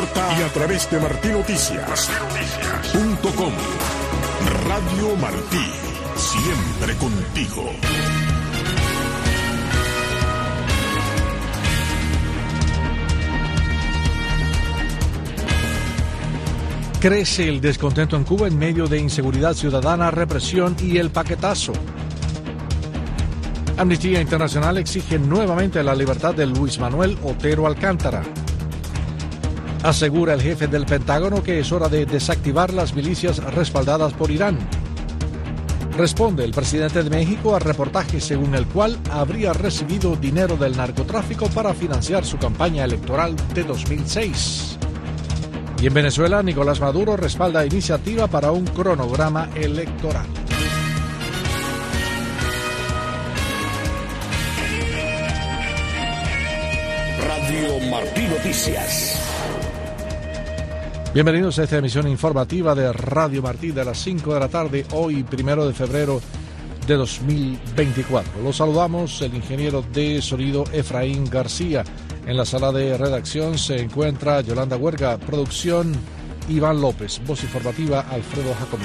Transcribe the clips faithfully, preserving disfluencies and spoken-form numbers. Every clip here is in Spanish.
corta y a través de martí noticias punto com. Radio Martí, siempre contigo. Crece el descontento en Cuba en medio de inseguridad ciudadana, represión y el paquetazo. Amnistía Internacional exige nuevamente la libertad de Luis Manuel Otero Alcántara. Asegura el jefe del Pentágono que es hora de desactivar las milicias respaldadas por Irán. Responde el presidente de México al reportaje según el cual habría recibido dinero del narcotráfico para financiar su campaña electoral de dos mil seis. Y en Venezuela, Nicolás Maduro respalda iniciativa para un cronograma electoral. Radio Martí Noticias. Bienvenidos a esta emisión informativa de Radio Martí de las cinco de la tarde, hoy primero de febrero de dos mil veinticuatro. Los saludamos, el ingeniero de sonido Efraín García. En la sala de redacción se encuentra Yolanda Huerga, producción Iván López, voz informativa Alfredo Jacomín.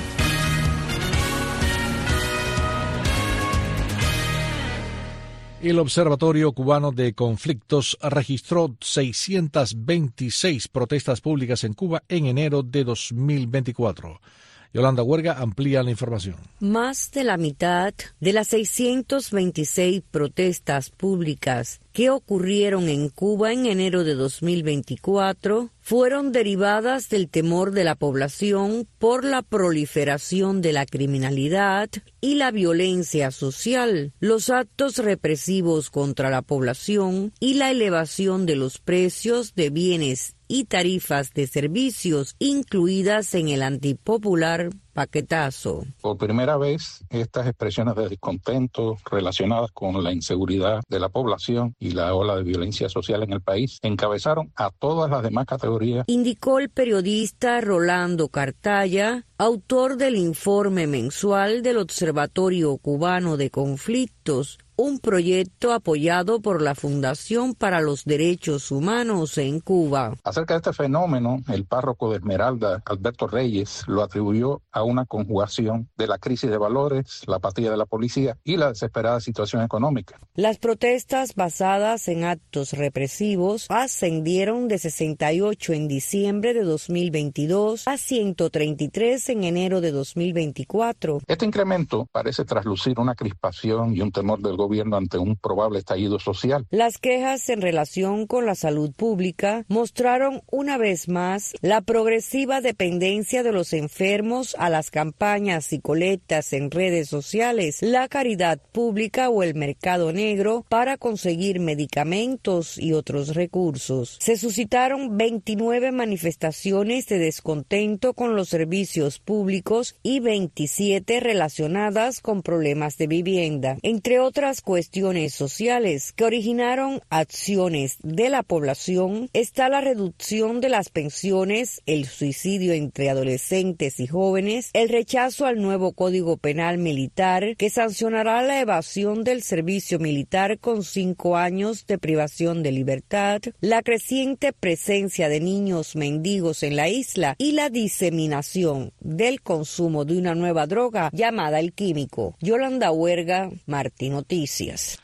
El Observatorio Cubano de Conflictos registró seiscientas veintiséis protestas públicas en Cuba en enero de dos mil veinticuatro. Yolanda Huerga amplía la información. Más de la mitad de las seiscientas veintiséis protestas públicas que ocurrieron en Cuba en enero de dos mil veinticuatro fueron derivadas del temor de la población por la proliferación de la criminalidad y la violencia social, los actos represivos contra la población y la elevación de los precios de bienes y tarifas de servicios incluidas en el antipopular paquetazo. Por primera vez, estas expresiones de descontento relacionadas con la inseguridad de la población y la ola de violencia social en el país encabezaron a todas las demás categorías. Indicó el periodista Rolando Cartaya, autor del informe mensual del Observatorio Cubano de Conflictos, un proyecto apoyado por la Fundación para los Derechos Humanos en Cuba. Acerca de este fenómeno, el párroco de Esmeralda, Alberto Reyes, lo atribuyó a una conjugación de la crisis de valores, la apatía de la policía y la desesperada situación económica. Las protestas basadas en actos represivos ascendieron de sesenta y ocho en diciembre de dos mil veintidós a ciento treinta y tres en enero de dos mil veinticuatro. Este incremento parece traslucir una crispación y un temor del gobierno ante un probable estallido social. Las quejas en relación con la salud pública mostraron una vez más la progresiva dependencia de los enfermos a las campañas y colectas en redes sociales, la caridad pública o el mercado negro para conseguir medicamentos y otros recursos. Se suscitaron veintinueve manifestaciones de descontento con los servicios públicos y veintisiete relacionadas con problemas de vivienda, entre otras cuestiones sociales que originaron acciones de la población. Está la reducción de las pensiones, el suicidio entre adolescentes y jóvenes, el rechazo al nuevo Código Penal Militar que sancionará la evasión del servicio militar con cinco años de privación de libertad, la creciente presencia de niños mendigos en la isla y la diseminación del consumo de una nueva droga llamada el químico. Yolanda Huerga, Martí Noticias.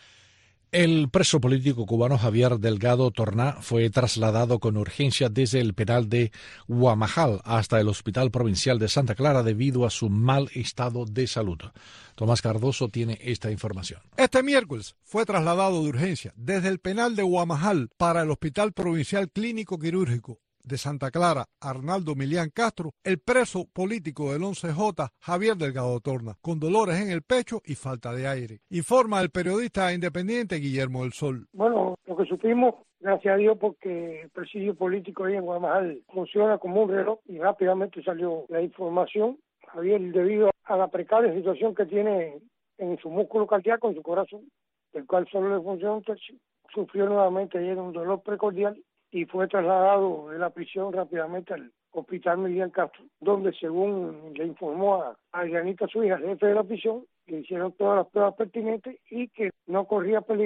El preso político cubano Javier Delgado Torná fue trasladado con urgencia desde el penal de Guamajal hasta el Hospital Provincial de Santa Clara debido a su mal estado de salud. Tomás Cardoso tiene esta información. Este miércoles fue trasladado de urgencia desde el penal de Guamajal para el Hospital Provincial Clínico Quirúrgico de Santa Clara, Arnaldo Milián Castro, el preso político del once J, Javier Delgado Torná, con dolores en el pecho y falta de aire. Informa el periodista independiente Guillermo del Sol. Bueno, lo que supimos, gracias a Dios, porque el presidio político ahí en Guamajal funciona como un reloj y rápidamente salió la información. Javier, debido a la precaria situación que tiene en su músculo cardíaco, en su corazón, el cual solo le funciona un tercio, sufrió nuevamente ayer un dolor precordial y fue trasladado de la prisión rápidamente al Hospital Milián Castro, donde, según le informó a Adrianita, su hija, jefe de la prisión, le hicieron todas las pruebas pertinentes y que no corría peligro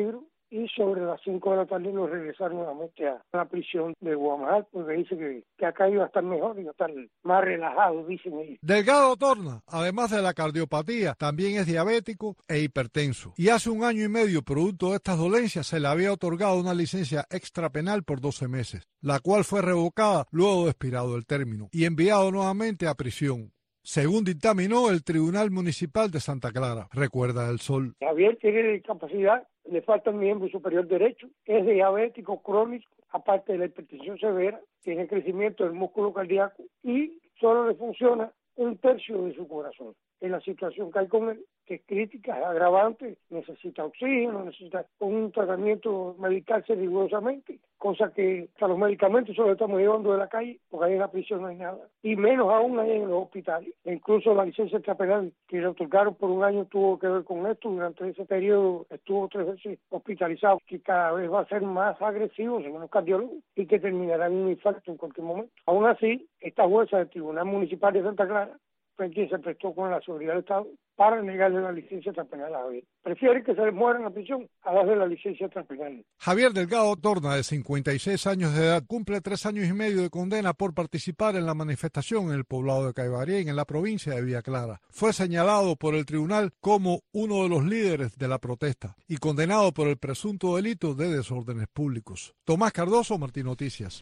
y sobre las cinco de la tarde lo regresaron nuevamente a la prisión de Guamajal, porque dice que, que acá iba a estar mejor, iba a estar más relajado, dicen ellos. Delgado Torna, además de la cardiopatía, también es diabético e hipertenso. Y hace un año y medio, producto de estas dolencias, se le había otorgado una licencia extrapenal por doce meses, la cual fue revocada luego de expirado el término y enviado nuevamente a prisión, según dictaminó el Tribunal Municipal de Santa Clara, recuerda El Sol. Javier tiene discapacidad, le falta el miembro superior derecho, es diabético crónico, aparte de la hipertensión severa, tiene crecimiento del músculo cardíaco y solo le funciona un tercio de su corazón. En la situación que hay con él, que es crítica, es agravante, necesita oxígeno, necesita un tratamiento medical rigurosamente, cosa que hasta los medicamentos se los estamos llevando de la calle, porque ahí en la prisión no hay nada, y menos aún ahí en los hospitales. E incluso la licencia extrapenal que le otorgaron por un año tuvo que ver con esto, durante ese periodo estuvo tres veces hospitalizado, que cada vez va a ser más agresivo, según los cardiólogos, y que terminará en un infarto en cualquier momento. Aún así, esta jueza del Tribunal Municipal de Santa Clara fue quien se prestó con la seguridad del Estado para negarle la licencia extrapenal a Javier. Prefiere que se le muera en la prisión a darle la licencia extrapenal. Javier Delgado Torna, de cincuenta y seis años de edad, cumple tres años y medio de condena por participar en la manifestación en el poblado de Caibarien, en la provincia de Villa Clara. Fue señalado por el tribunal como uno de los líderes de la protesta y condenado por el presunto delito de desórdenes públicos. Tomás Cardoso, Martín Noticias.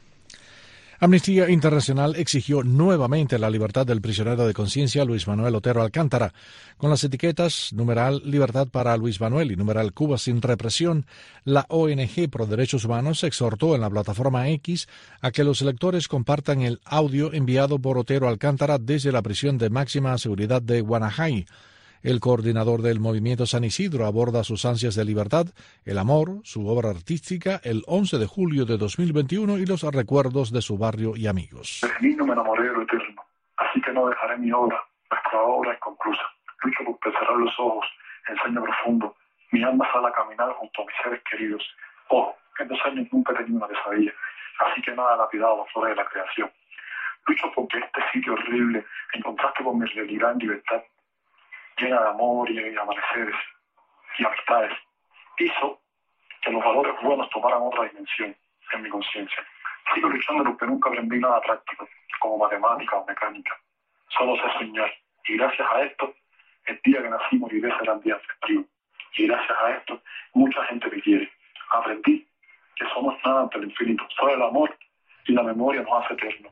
Amnistía Internacional exigió nuevamente la libertad del prisionero de conciencia Luis Manuel Otero Alcántara. Con las etiquetas numeral Libertad para Luis Manuel y numeral Cuba sin represión, la O N G Pro Derechos Humanos exhortó en la plataforma X a que los electores compartan el audio enviado por Otero Alcántara desde la prisión de máxima seguridad de Guanajay. El coordinador del Movimiento San Isidro aborda sus ansias de libertad, el amor, su obra artística, el once de julio de dos mil veintiuno y los recuerdos de su barrio y amigos. Desde niño me enamoré de lo eterno, así que no dejaré mi obra, nuestra obra inconclusa. Lucho por cerrar los ojos, en sueño profundo, mi alma sale a caminar junto a mis seres queridos. Oh, en dos años nunca he tenido una pesadilla, así que nada lapidado las flores de la creación. Lucho porque este sitio horrible, en contraste con mi realidad en libertad, llena de amor y amaneceres y amistades, hizo que los valores buenos tomaran otra dimensión en mi conciencia. Sigo luchando porque nunca aprendí nada práctico, como matemática o mecánica. Solo sé soñar, y gracias a esto, el día que nací moriré será un día festivo. Y gracias a esto, mucha gente me quiere. Aprendí que somos nada ante el infinito. Solo el amor y la memoria nos hace eternos.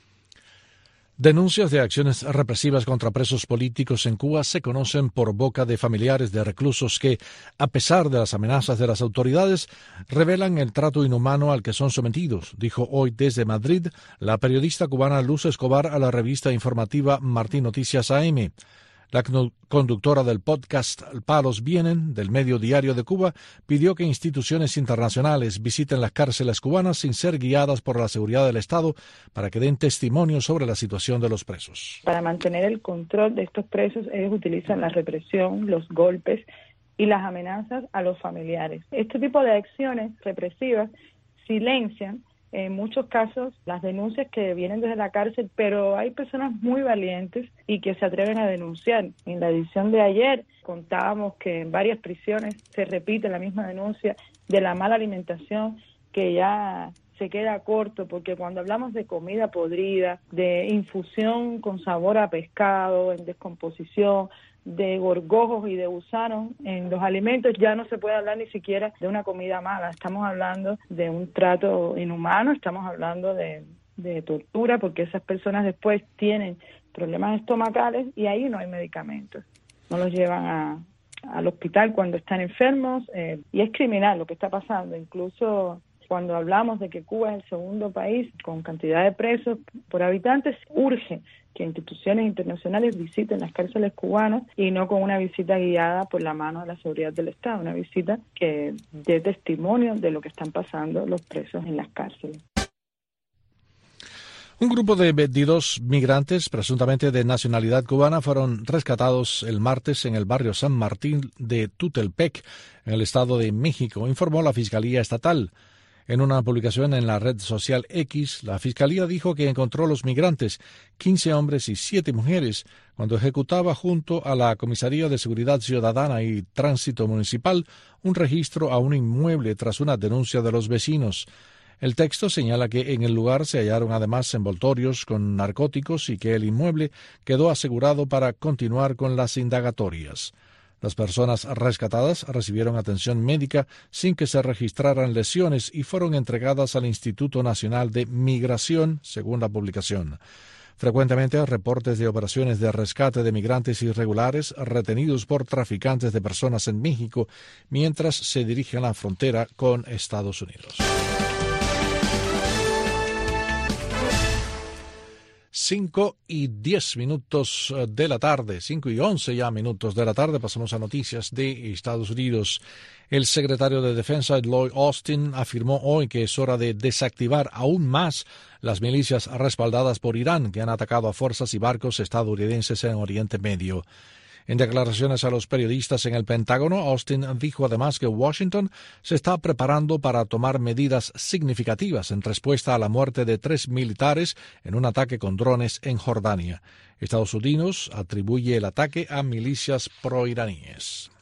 Denuncias de acciones represivas contra presos políticos en Cuba se conocen por boca de familiares de reclusos que, a pesar de las amenazas de las autoridades, revelan el trato inhumano al que son sometidos, dijo hoy desde Madrid la periodista cubana Luz Escobar a la revista informativa Martín Noticias A M. La conductora del podcast Palos Vienen, del medio diario de Cuba, pidió que instituciones internacionales visiten las cárceles cubanas sin ser guiadas por la seguridad del Estado para que den testimonio sobre la situación de los presos. Para mantener el control de estos presos, ellos utilizan la represión, los golpes y las amenazas a los familiares. Este tipo de acciones represivas silencian en muchos casos las denuncias que vienen desde la cárcel, pero hay personas muy valientes y que se atreven a denunciar. En la edición de ayer contábamos que en varias prisiones se repite la misma denuncia de la mala alimentación, que ya se queda corto, porque cuando hablamos de comida podrida, de infusión con sabor a pescado, en descomposición, de gorgojos y de gusanos en los alimentos, ya no se puede hablar ni siquiera de una comida mala. Estamos hablando de un trato inhumano, estamos hablando de, de tortura, porque esas personas después tienen problemas estomacales y ahí no hay medicamentos. No los llevan a, al hospital cuando están enfermos, eh, y es criminal lo que está pasando. Incluso cuando hablamos de que Cuba es el segundo país con cantidad de presos por habitantes, urge que instituciones internacionales visiten las cárceles cubanas y no con una visita guiada por la mano de la seguridad del Estado, una visita que dé testimonio de lo que están pasando los presos en las cárceles. Un grupo de veintidós migrantes, presuntamente de nacionalidad cubana, fueron rescatados el martes en el barrio San Martín de Tutelpec, en el Estado de México, informó la Fiscalía Estatal. En una publicación en la red social X, la Fiscalía dijo que encontró los migrantes, quince hombres y siete mujeres, cuando ejecutaba junto a la Comisaría de Seguridad Ciudadana y Tránsito Municipal un registro a un inmueble tras una denuncia de los vecinos. El texto señala que en el lugar se hallaron además envoltorios con narcóticos y que el inmueble quedó asegurado para continuar con las indagatorias. Las personas rescatadas recibieron atención médica sin que se registraran lesiones y fueron entregadas al Instituto Nacional de Migración, según la publicación. Frecuentemente, reportes de operaciones de rescate de migrantes irregulares retenidos por traficantes de personas en México mientras se dirigen a la frontera con Estados Unidos. Cinco y diez minutos de la tarde, cinco y once ya minutos de la tarde, pasamos a noticias de Estados Unidos. El secretario de Defensa, Lloyd Austin, afirmó hoy que es hora de desactivar aún más las milicias respaldadas por Irán que han atacado a fuerzas y barcos estadounidenses en Oriente Medio. En declaraciones a los periodistas en el Pentágono, Austin dijo además que Washington se está preparando para tomar medidas significativas en respuesta a la muerte de tres militares en un ataque con drones en Jordania. Estados Unidos atribuye el ataque a milicias proiraníes.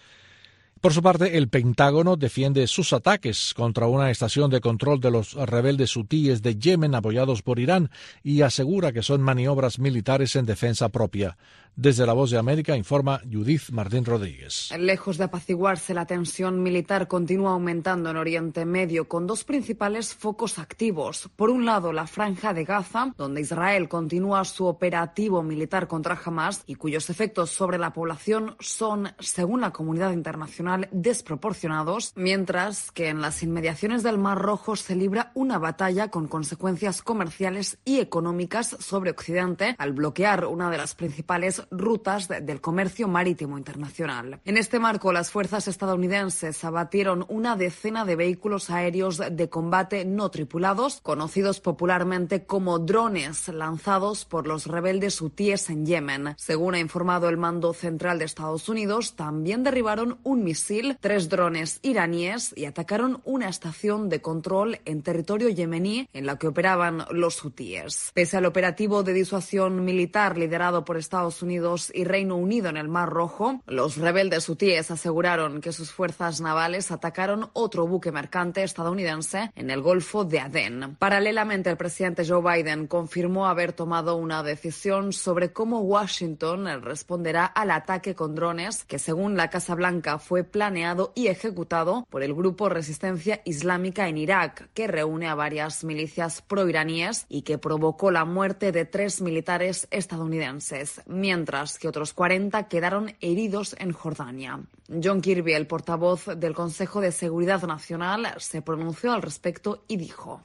Por su parte, el Pentágono defiende sus ataques contra una estación de control de los rebeldes hutíes de Yemen apoyados por Irán y asegura que son maniobras militares en defensa propia. Desde La Voz de América informa Judith Martín Rodríguez. Lejos de apaciguarse, la tensión militar continúa aumentando en Oriente Medio con dos principales focos activos. Por un lado, la Franja de Gaza, donde Israel continúa su operativo militar contra Hamas y cuyos efectos sobre la población son, según la comunidad internacional, desproporcionados, mientras que en las inmediaciones del Mar Rojo se libra una batalla con consecuencias comerciales y económicas sobre Occidente al bloquear una de las principales rutas de, del comercio marítimo internacional. En este marco, las fuerzas estadounidenses abatieron una decena de vehículos aéreos de combate no tripulados, conocidos popularmente como drones, lanzados por los rebeldes hutíes en Yemen. Según ha informado el mando central de Estados Unidos, también derribaron un misil, tres drones iraníes y atacaron una estación de control en territorio yemení en la que operaban los hutíes. Pese al operativo de disuasión militar liderado por Estados Unidos y Reino Unido en el Mar Rojo, los rebeldes hutíes aseguraron que sus fuerzas navales atacaron otro buque mercante estadounidense en el Golfo de Adén. Paralelamente, el presidente Joe Biden confirmó haber tomado una decisión sobre cómo Washington responderá al ataque con drones que, según la Casa Blanca, fue planeado y ejecutado por el grupo Resistencia Islámica en Irak, que reúne a varias milicias proiraníes y que provocó la muerte de tres militares estadounidenses, mientras que otros cuarenta quedaron heridos en Jordania. John Kirby, el portavoz del Consejo de Seguridad Nacional, se pronunció al respecto y dijo: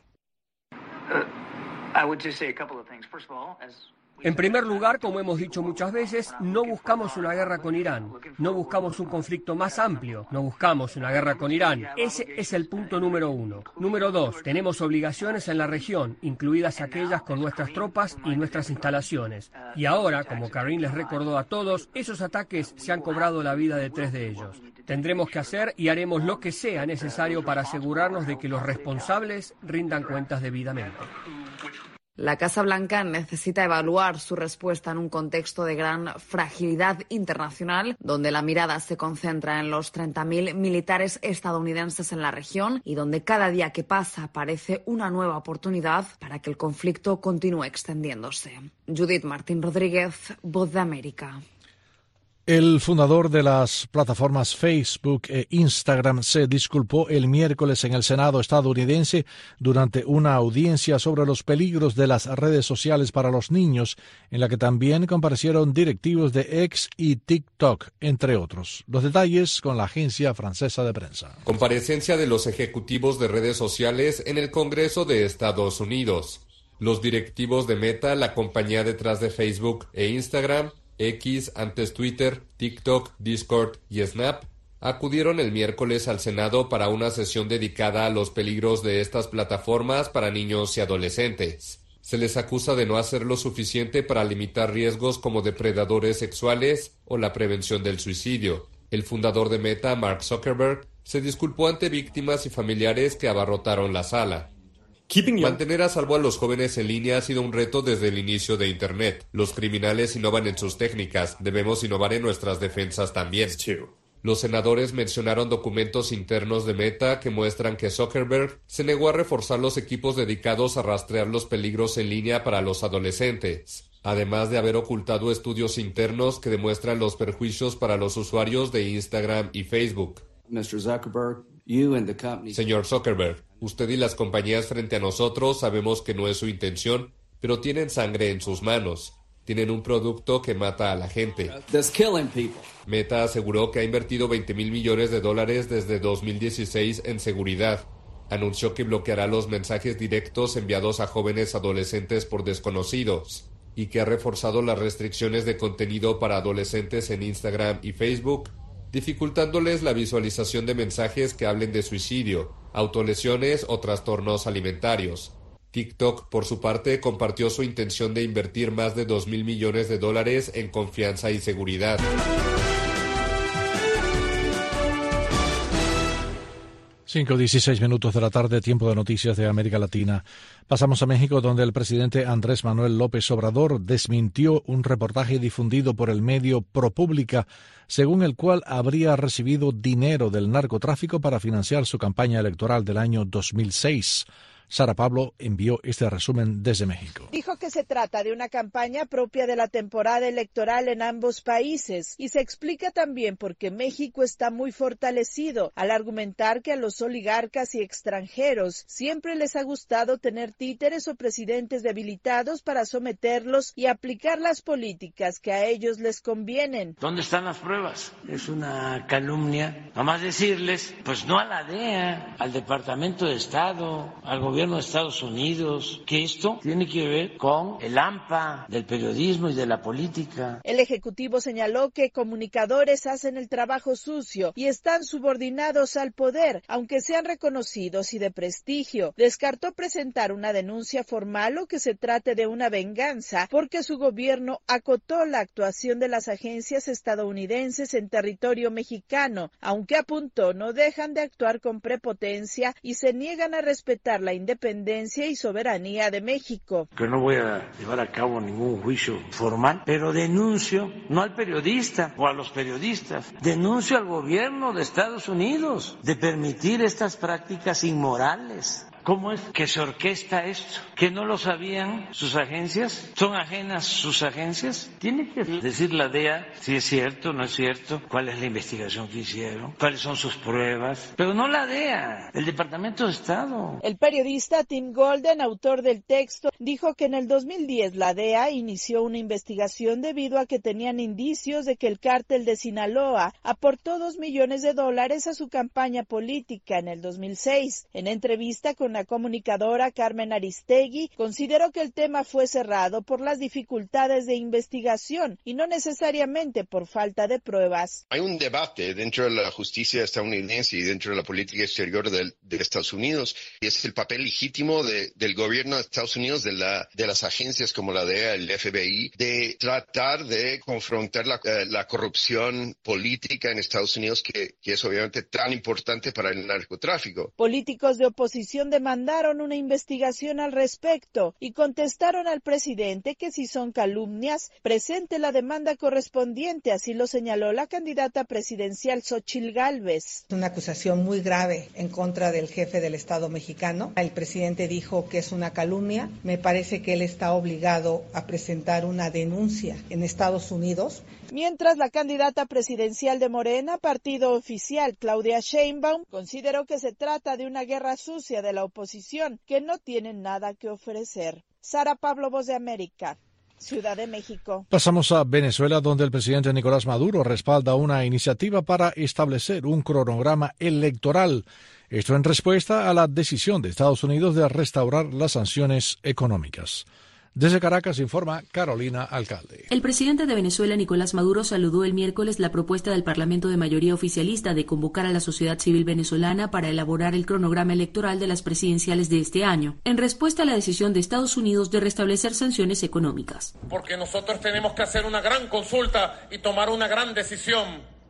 En primer lugar, como hemos dicho muchas veces, no buscamos una guerra con Irán, no buscamos un conflicto más amplio, no buscamos una guerra con Irán. Ese es el punto número uno. Número dos, tenemos obligaciones en la región, incluidas aquellas con nuestras tropas y nuestras instalaciones. Y ahora, como Karine les recordó a todos, esos ataques se han cobrado la vida de tres de ellos. Tendremos que hacer y haremos lo que sea necesario para asegurarnos de que los responsables rindan cuentas debidamente. La Casa Blanca necesita evaluar su respuesta en un contexto de gran fragilidad internacional, donde la mirada se concentra en los treinta mil militares estadounidenses en la región y donde cada día que pasa parece una nueva oportunidad para que el conflicto continúe extendiéndose. Judith Martín Rodríguez, Voz de América. El fundador de las plataformas Facebook e Instagram se disculpó el miércoles en el Senado estadounidense durante una audiencia sobre los peligros de las redes sociales para los niños, en la que también comparecieron directivos de X y TikTok, entre otros. Los detalles con la agencia francesa de prensa. Comparecencia de los ejecutivos de redes sociales en el Congreso de Estados Unidos. Los directivos de Meta, la compañía detrás de Facebook e Instagram, X, antes Twitter, TikTok, Discord y Snap, acudieron el miércoles al Senado para una sesión dedicada a los peligros de estas plataformas para niños y adolescentes. Se les acusa de no hacer lo suficiente para limitar riesgos como depredadores sexuales o la prevención del suicidio. El fundador de Meta, Mark Zuckerberg, Se disculpó ante víctimas y familiares que abarrotaron la sala. Mantener a salvo a los jóvenes en línea ha sido un reto desde el inicio de Internet. Los criminales innovan en sus técnicas, debemos innovar en nuestras defensas también. Los senadores mencionaron documentos internos de Meta que muestran que Zuckerberg se negó a reforzar los equipos dedicados a rastrear los peligros en línea para los adolescentes, además de haber ocultado estudios internos que demuestran los perjuicios para los usuarios de Instagram y Facebook. mister Zuckerberg, you and the company... Señor Zuckerberg, usted y las compañías frente a nosotros sabemos que no es su intención, pero tienen sangre en sus manos. Tienen un producto que mata a la gente. Meta aseguró que ha invertido veinte mil millones de dólares desde dos mil dieciséis en seguridad. Anunció que bloqueará los mensajes directos enviados a jóvenes adolescentes por desconocidos y que ha reforzado las restricciones de contenido para adolescentes en Instagram y Facebook, dificultándoles la visualización de mensajes que hablen de suicidio, autolesiones o trastornos alimentarios. TikTok, por su parte, compartió su intención de invertir más de dos mil millones de dólares en confianza y seguridad. cinco dieciséis minutos de la tarde, tiempo de noticias de América Latina. Pasamos a México, donde el presidente Andrés Manuel López Obrador desmintió un reportaje difundido por el medio ProPublica, según el cual habría recibido dinero del narcotráfico para financiar su campaña electoral del año dos mil seis. Sara Pablo envió este resumen desde México. Dijo que se trata de una campaña propia de la temporada electoral en ambos países y se explica también por qué México está muy fortalecido al argumentar que a los oligarcas y extranjeros siempre les ha gustado tener títeres o presidentes debilitados para someterlos y aplicar las políticas que a ellos les convienen. ¿Dónde están las pruebas? Es una calumnia. Nada más decirles, pues no a la D E A, al Departamento de Estado, al gobierno de Estados Unidos, que esto tiene que ver con el hampa del periodismo y de la política. El Ejecutivo señaló que comunicadores hacen el trabajo sucio y están subordinados al poder, aunque sean reconocidos y de prestigio. Descartó presentar una denuncia formal o que se trate de una venganza, porque su gobierno acotó la actuación de las agencias estadounidenses en territorio mexicano, aunque apuntó no dejan de actuar con prepotencia y se niegan a respetar la independencia independencia y soberanía de México. Que no voy a llevar a cabo ningún juicio formal, pero denuncio no al periodista o a los periodistas, denuncio al gobierno de Estados Unidos de permitir estas prácticas inmorales. ¿Cómo es que se orquesta esto? ¿Que no lo sabían sus agencias? ¿Son ajenas sus agencias? Tiene que decir la D E A si es cierto, no es cierto, cuál es la investigación que hicieron, cuáles son sus pruebas, pero no la D E A, el Departamento de Estado. El periodista Tim Golden, autor del texto, dijo que en el dos mil diez la D E A inició una investigación debido a que tenían indicios de que el cártel de Sinaloa aportó dos millones de dólares a su campaña política en el dos mil seis. En entrevista con la comunicadora Carmen Aristegui, consideró que el tema fue cerrado por las dificultades de investigación y no necesariamente por falta de pruebas. Hay un debate dentro de la justicia estadounidense y dentro de la política exterior de, de Estados Unidos, y es el papel legítimo de, del gobierno de Estados Unidos, de, la, de las agencias como la D E A, el F B I, de tratar de confrontar la, la corrupción política en Estados Unidos, que, que es obviamente tan importante para el narcotráfico. Políticos de oposición de demandaron una investigación al respecto y contestaron al presidente que si son calumnias, presente la demanda correspondiente, así lo señaló la candidata presidencial Xóchitl Gálvez. Una acusación muy grave en contra del jefe del Estado mexicano. El presidente dijo que es una calumnia. Me parece que él está obligado a presentar una denuncia en Estados Unidos. Mientras la candidata presidencial de Morena, partido oficial, Claudia Sheinbaum, consideró que se trata de una guerra sucia de la oposición, que no tienen nada que ofrecer. Sara Pablo, Voz de América, Ciudad de México. Pasamos a Venezuela, donde el presidente Nicolás Maduro respalda una iniciativa para establecer un cronograma electoral. Esto en respuesta a la decisión de Estados Unidos de restaurar las sanciones económicas. Desde Caracas informa Carolina Alcalde. El presidente de Venezuela, Nicolás Maduro, saludó el miércoles la propuesta del Parlamento de mayoría oficialista de convocar a la sociedad civil venezolana para elaborar el cronograma electoral de las presidenciales de este año, en respuesta a la decisión de Estados Unidos de restablecer sanciones económicas. Porque nosotros tenemos que hacer una gran consulta y tomar una gran decisión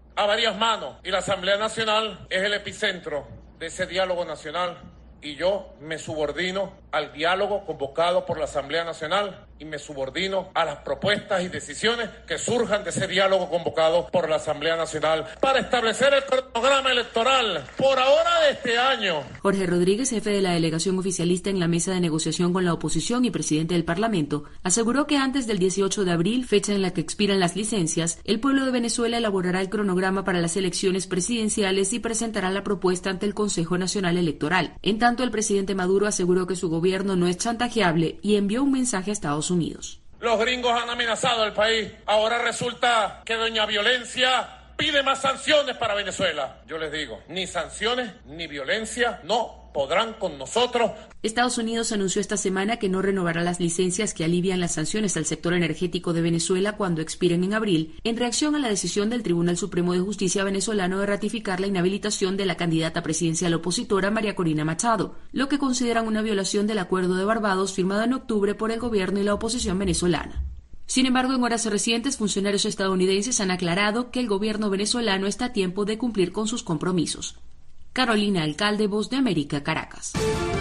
a varias manos y la Asamblea Nacional es el epicentro de ese diálogo nacional y yo me subordino al diálogo convocado por la Asamblea Nacional y me subordino a las propuestas y decisiones que surjan de ese diálogo convocado por la Asamblea Nacional para establecer el cronograma electoral por ahora de este año. Jorge Rodríguez, jefe de la delegación oficialista en la mesa de negociación con la oposición y presidente del Parlamento, aseguró que antes del dieciocho de abril, fecha en la que expiran las licencias, el pueblo de Venezuela elaborará el cronograma para las elecciones presidenciales y presentará la propuesta ante el Consejo Nacional Electoral. En tanto, el presidente Maduro aseguró que su gobierno no es chantajeable y envió un mensaje a Estados Unidos. Los gringos han amenazado al país. Ahora resulta que doña Violencia pide más sanciones para Venezuela. Yo les digo, ni sanciones ni violencia no podrán con nosotros. Estados Unidos anunció esta semana que no renovará las licencias que alivian las sanciones al sector energético de Venezuela cuando expiren en abril, en reacción a la decisión del Tribunal Supremo de Justicia venezolano de ratificar la inhabilitación de la candidata presidencial opositora María Corina Machado, lo que consideran una violación del Acuerdo de Barbados firmado en octubre por el gobierno y la oposición venezolana. Sin embargo, en horas recientes, funcionarios estadounidenses han aclarado que el gobierno venezolano está a tiempo de cumplir con sus compromisos. Carolina Alcalde, Voz de América, Caracas.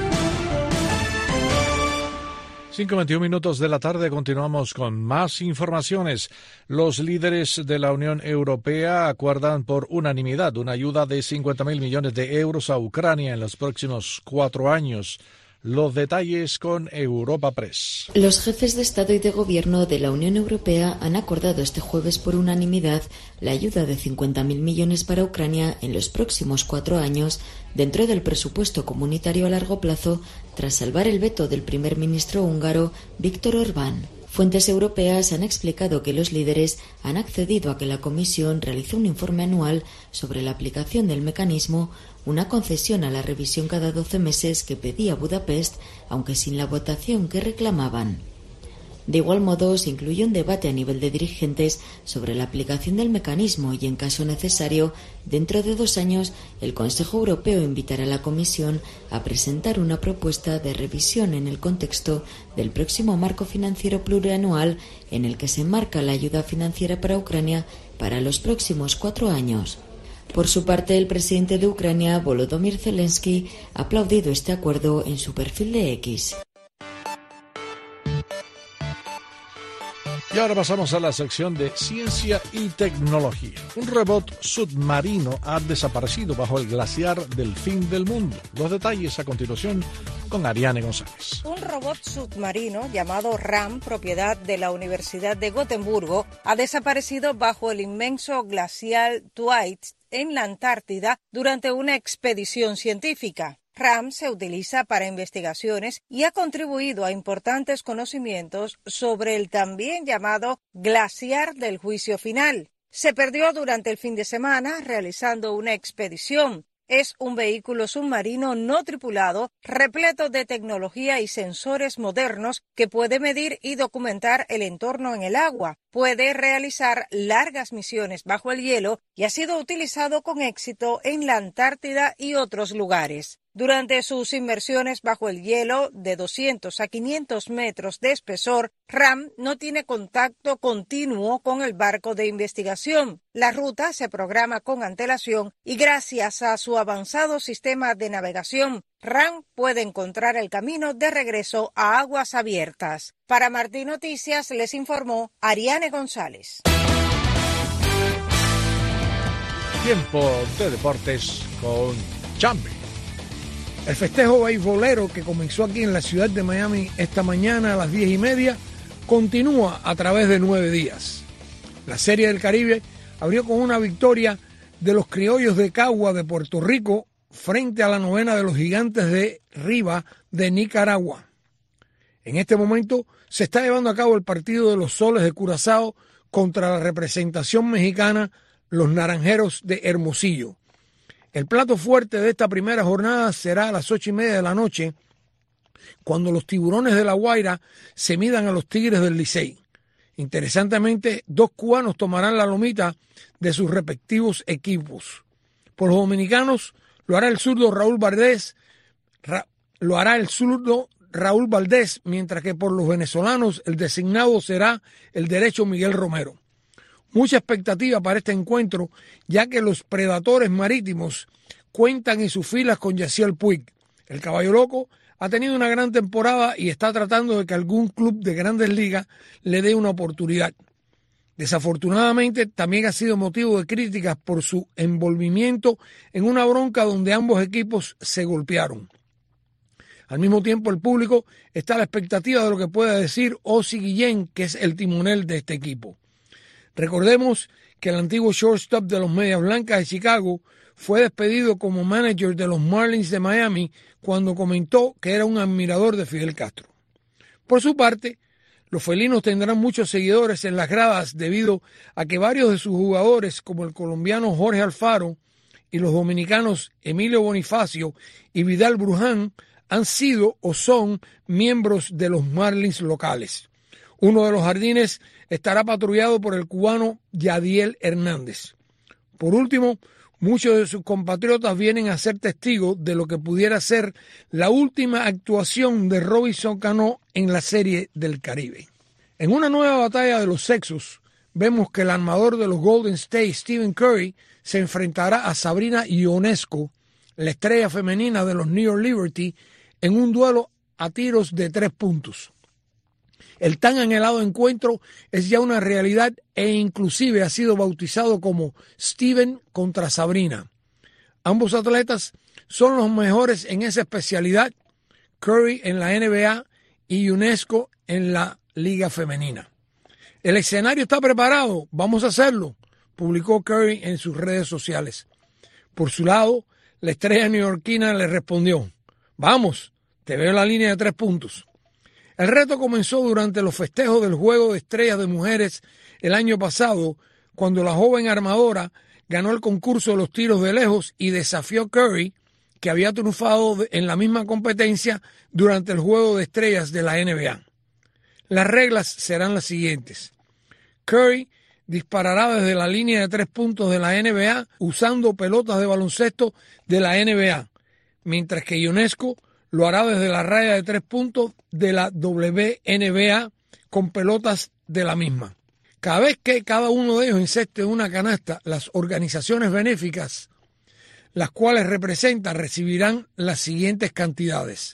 cinco veintiún minutos de la tarde, continuamos con más informaciones. Los líderes de la Unión Europea acuerdan por unanimidad una ayuda de cincuenta mil millones de euros a Ucrania en los próximos cuatro años. Los detalles con Europa Press. Los jefes de Estado y de Gobierno de la Unión Europea han acordado este jueves por unanimidad la ayuda de cincuenta mil millones para Ucrania en los próximos cuatro años dentro del presupuesto comunitario a largo plazo tras salvar el veto del primer ministro húngaro Viktor Orbán. Fuentes europeas han explicado que los líderes han accedido a que la Comisión realice un informe anual sobre la aplicación del mecanismo, una concesión a la revisión cada doce meses que pedía Budapest, aunque sin la votación que reclamaban. De igual modo, se incluye un debate a nivel de dirigentes sobre la aplicación del mecanismo y, en caso necesario, dentro de dos años, el Consejo Europeo invitará a la Comisión a presentar una propuesta de revisión en el contexto del próximo marco financiero plurianual en el que se enmarca la ayuda financiera para Ucrania para los próximos cuatro años. Por su parte, el presidente de Ucrania, Volodymyr Zelensky, ha aplaudido este acuerdo en su perfil de X. Y ahora pasamos a la sección de ciencia y tecnología. Un robot submarino ha desaparecido bajo el glaciar del fin del mundo. Los detalles a continuación con Ariane González. Un robot submarino llamado RAM, propiedad de la Universidad de Gotemburgo, ha desaparecido bajo el inmenso glacial Thwaites en la Antártida durante una expedición científica. RAM se utiliza para investigaciones y ha contribuido a importantes conocimientos sobre el también llamado glaciar del juicio final. Se perdió durante el fin de semana realizando una expedición. Es un vehículo submarino no tripulado, repleto de tecnología y sensores modernos que puede medir y documentar el entorno en el agua. Puede realizar largas misiones bajo el hielo y ha sido utilizado con éxito en la Antártida y otros lugares. Durante sus inmersiones bajo el hielo de doscientos a quinientos metros de espesor, RAM no tiene contacto continuo con el barco de investigación. La ruta se programa con antelación y gracias a su avanzado sistema de navegación, RAM puede encontrar el camino de regreso a aguas abiertas. Para Martí Noticias les informó Ariane González. Tiempo de deportes con Chambi. El festejo beisbolero que comenzó aquí en la ciudad de Miami esta mañana a las diez y media continúa a través de nueve días. La Serie del Caribe abrió con una victoria de los Criollos de Cagua de Puerto Rico frente a la novena de los Gigantes de Riva de Nicaragua. En este momento se está llevando a cabo el partido de los Soles de Curazao contra la representación mexicana, los Naranjeros de Hermosillo. El plato fuerte de esta primera jornada será a las ocho y media de la noche, cuando los Tiburones de La Guaira se midan a los Tigres del Licey. Interesantemente, dos cubanos tomarán la lomita de sus respectivos equipos. Por los dominicanos lo hará el zurdo Raúl Valdés, Ra, lo hará el zurdo Raúl Valdés, mientras que por los venezolanos el designado será el derecho Miguel Romero. Mucha expectativa para este encuentro, ya que los Predatores marítimos cuentan en sus filas con Yasiel Puig. El Caballo Loco ha tenido una gran temporada y está tratando de que algún club de Grandes Ligas le dé una oportunidad. Desafortunadamente, también ha sido motivo de críticas por su envolvimiento en una bronca donde ambos equipos se golpearon. Al mismo tiempo, el público está a la expectativa de lo que pueda decir Ozzie Guillén, que es el timonel de este equipo. Recordemos que el antiguo shortstop de los Medias Blancas de Chicago fue despedido como manager de los Marlins de Miami cuando comentó que era un admirador de Fidel Castro. Por su parte, los felinos tendrán muchos seguidores en las gradas debido a que varios de sus jugadores, como el colombiano Jorge Alfaro y los dominicanos Emilio Bonifacio y Vidal Bruján, han sido o son miembros de los Marlins locales. Uno de los jardines estará patrullado por el cubano Yadiel Hernández. Por último, muchos de sus compatriotas vienen a ser testigos de lo que pudiera ser la última actuación de Robinson Cano en la Serie del Caribe. En una nueva batalla de los sexos, vemos que el armador de los Golden State, Stephen Curry, se enfrentará a Sabrina Ionescu, la estrella femenina de los New York Liberty, en un duelo a tiros de tres puntos. El tan anhelado encuentro es ya una realidad e inclusive ha sido bautizado como Steven contra Sabrina. Ambos atletas son los mejores en esa especialidad, Curry en la N B A y Ionescu en la Liga Femenina. El escenario está preparado, vamos a hacerlo, publicó Curry en sus redes sociales. Por su lado, la estrella neoyorquina le respondió, vamos, te veo en la línea de tres puntos. El reto comenzó durante los festejos del Juego de Estrellas de Mujeres el año pasado, cuando la joven armadora ganó el concurso de los tiros de lejos y desafió a Curry, que había triunfado en la misma competencia durante el Juego de Estrellas de la N B A. Las reglas serán las siguientes. Curry disparará desde la línea de tres puntos de la N B A usando pelotas de baloncesto de la N B A, mientras que Ionescu lo hará desde la raya de tres puntos de la W N B A con pelotas de la misma. Cada vez que cada uno de ellos enceste una canasta, las organizaciones benéficas, las cuales representan, recibirán las siguientes cantidades.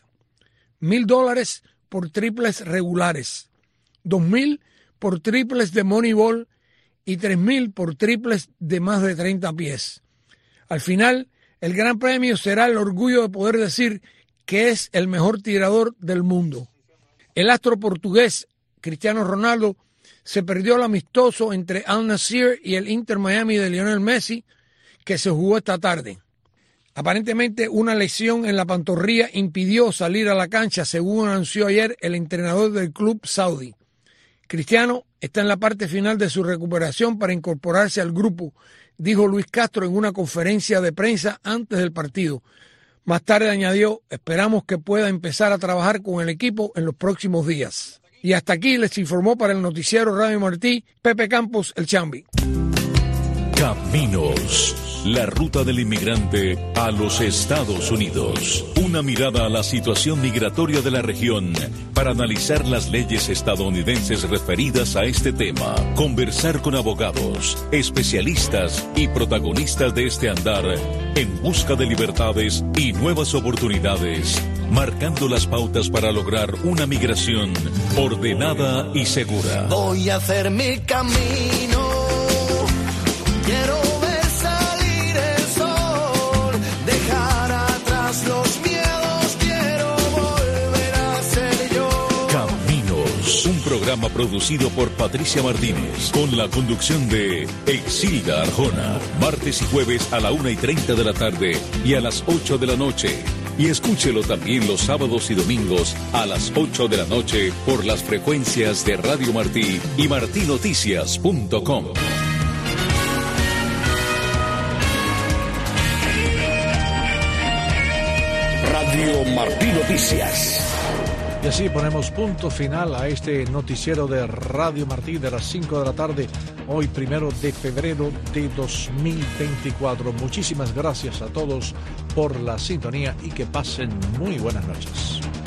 Mil dólares por triples regulares, dos mil por triples de Moneyball y tres mil por triples de más de treinta pies. Al final, el gran premio será el orgullo de poder decir que es el mejor tirador del mundo. El astro portugués Cristiano Ronaldo se perdió el amistoso entre Al Nassr y el Inter Miami de Lionel Messi, que se jugó esta tarde. Aparentemente una lesión en la pantorrilla impidió salir a la cancha, según anunció ayer el entrenador del club saudí. Cristiano está en la parte final de su recuperación para incorporarse al grupo, dijo Luis Castro en una conferencia de prensa antes del partido. Más tarde añadió, esperamos que pueda empezar a trabajar con el equipo en los próximos días. Y hasta aquí les informó para el noticiero Radio Martí, Pepe Campos, el Chambi. Caminos, la ruta del inmigrante a los Estados Unidos. Una mirada a la situación migratoria de la región para analizar las leyes estadounidenses referidas a este tema. Conversar con abogados, especialistas y protagonistas de este andar en busca de libertades y nuevas oportunidades, marcando las pautas para lograr una migración ordenada y segura. Voy a hacer mi camino. Quiero ver salir el sol, dejar atrás los miedos, quiero volver a ser yo. Caminos, un programa producido por Patricia Martínez, con la conducción de Exilda Arjona, martes y jueves a la una y treinta de la tarde y a las ocho de la noche. Y escúchelo también los sábados y domingos a las ocho de la noche por las frecuencias de Radio Martí y martí noticias punto com. Radio Martí Noticias. Y así ponemos punto final a este noticiero de Radio Martí de las cinco de la tarde, hoy primero de febrero de dos mil veinticuatro. Muchísimas gracias a todos por la sintonía y que pasen muy buenas noches.